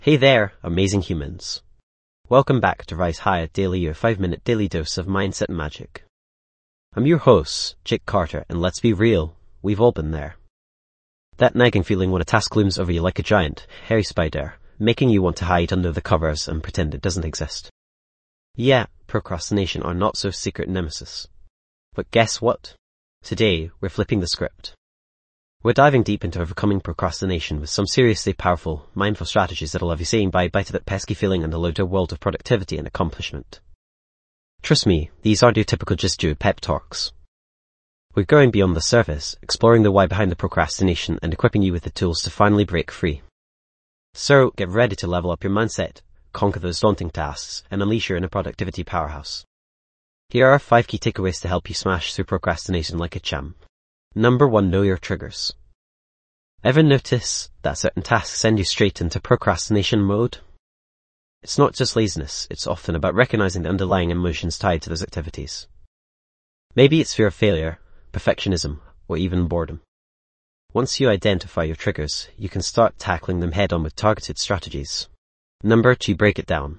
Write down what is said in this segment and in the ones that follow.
Hey there, amazing humans. Welcome back to Rise Higher Daily, your 5-minute daily dose of mindset magic. I'm your host, Jake Carter, and let's be real, we've all been there. That nagging feeling when a task looms over you like a giant, hairy spider, making you want to hide under the covers and pretend it doesn't exist. Yeah, procrastination are not so secret nemesis. But guess what? Today, we're flipping the script. We're diving deep into overcoming procrastination with some seriously powerful, mindful strategies that'll have you saying bye-bye to that pesky feeling and allow to a world of productivity and accomplishment. Trust me, these aren't your typical just do pep talks. We're going beyond the surface, exploring the why behind the procrastination and equipping you with the tools to finally break free. So, get ready to level up your mindset, conquer those daunting tasks, and unleash your inner productivity powerhouse. Here are 5 key takeaways to help you smash through procrastination like a champ. Number 1, know your triggers. Ever notice that certain tasks send you straight into procrastination mode? It's not just laziness, it's often about recognizing the underlying emotions tied to those activities. Maybe it's fear of failure, perfectionism, or even boredom. Once you identify your triggers, you can start tackling them head-on with targeted strategies. Number 2, break it down.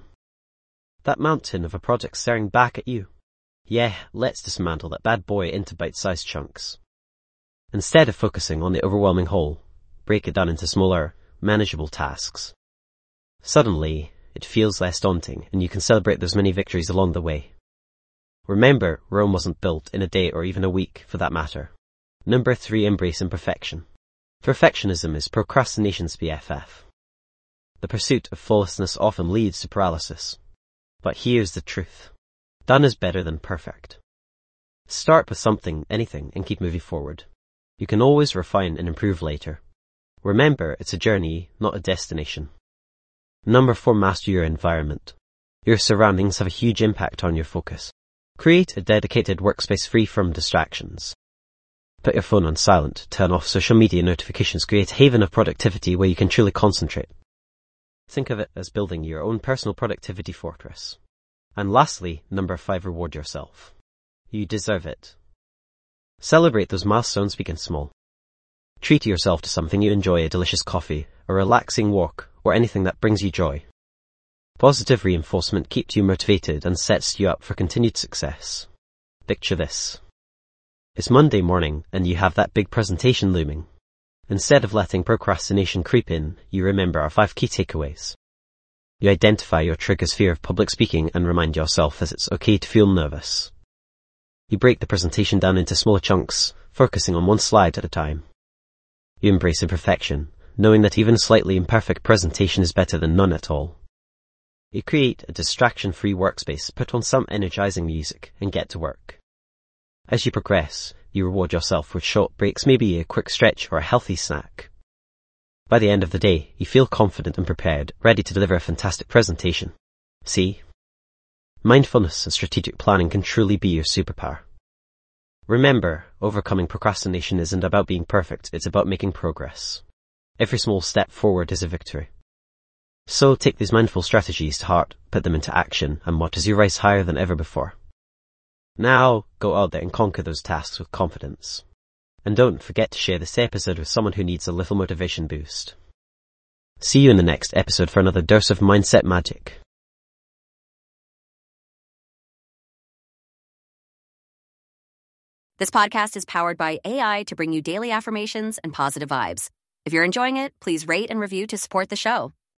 That mountain of a project staring back at you. Yeah, let's dismantle that bad boy into bite-sized chunks. Instead of focusing on the overwhelming whole, break it down into smaller, manageable tasks. Suddenly, it feels less daunting, and you can celebrate those many victories along the way. Remember, Rome wasn't built in a day or even a week, for that matter. Number 3, embrace imperfection. Perfectionism is procrastination's BFF. The pursuit of flawlessness often leads to paralysis. But here's the truth. Done is better than perfect. Start with something, anything, and keep moving forward. You can always refine and improve later. Remember, it's a journey, not a destination. Number 4, master your environment. Your surroundings have a huge impact on your focus. Create a dedicated workspace free from distractions. Put your phone on silent, turn off social media notifications, create a haven of productivity where you can truly concentrate. Think of it as building your own personal productivity fortress. And lastly, number 5, reward yourself. You deserve it. Celebrate those milestones, begin small. Treat yourself to something you enjoy, a delicious coffee, a relaxing walk, or anything that brings you joy. Positive reinforcement keeps you motivated and sets you up for continued success. Picture this. It's Monday morning and you have that big presentation looming. Instead of letting procrastination creep in, you remember our 5 key takeaways. You identify your triggers, fear of public speaking, and remind yourself that it's okay to feel nervous. You break the presentation down into smaller chunks, focusing on one slide at a time. You embrace imperfection, knowing that even a slightly imperfect presentation is better than none at all. You create a distraction-free workspace, put on some energizing music, and get to work. As you progress, you reward yourself with short breaks, maybe a quick stretch or a healthy snack. By the end of the day, you feel confident and prepared, ready to deliver a fantastic presentation. See? Mindfulness and strategic planning can truly be your superpower. Remember, overcoming procrastination isn't about being perfect, it's about making progress. Every small step forward is a victory. So take these mindful strategies to heart, put them into action, and watch as you rise higher than ever before. Now, go out there and conquer those tasks with confidence. And don't forget to share this episode with someone who needs a little motivation boost. See you in the next episode for another dose of mindset magic. This podcast is powered by AI to bring you daily affirmations and positive vibes. If you're enjoying it, please rate and review to support the show.